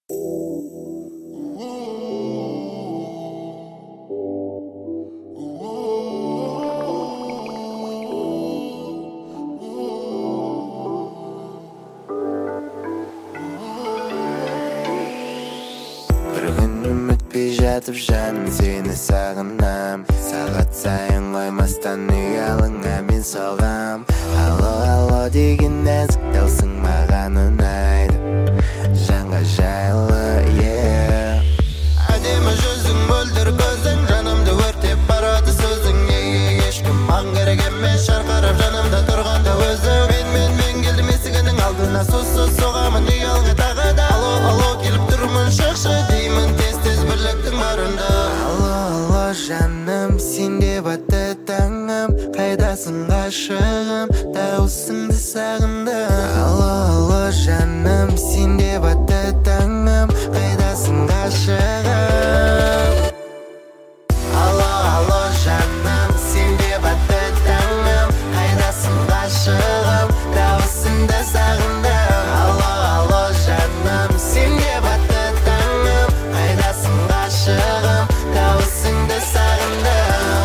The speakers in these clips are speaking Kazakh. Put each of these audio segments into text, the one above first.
Жатып жаным сені сағынам, сағат сайын қоймастан ұялыңа мен соғам. Алло, алло деген нәзік дауысың маған ұнайды, жанға жайлы, yeah. Әдемі жүзің, мөлдір көзің, жанымды өртеп барады сөзің, ешкім маған керек емес, шарқырап жанымда тұрғанда өзің. Мен келдім есігінің алдына, соғамын ұялға тағы да. Алло, алло келіп тұрмын, шықшы деймін тез бірліктің барында. Алло, алло жаным, сен деп атты таңым, қайдасың ғашығым, дауысыңды сағындым. Алло, алло жаным, сен деп атты таңым, қайдасың ғашығым. Алло, алло жаным, сен деп атты таңым, қайдасың ғашығым, дауысыңды сағындым. Алло, алло жаным, сен деп атты таңым, қайдасың ғашығым, дауысыңды сағындым.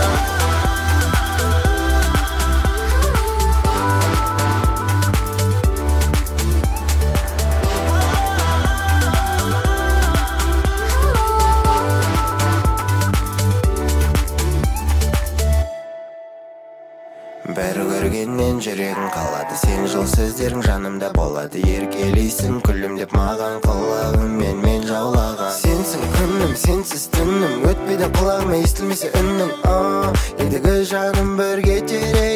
Бір көргеннен жүрегің қалады, сен жол сөздерің жанымда болады. Еркелейсің күлімдеп маған, құлағыммен мен жаулаған. Сенсің күнім, сенсіз түнім, өтпейді құлағыма естілмесе үнім. Ендігі жаным бірге терек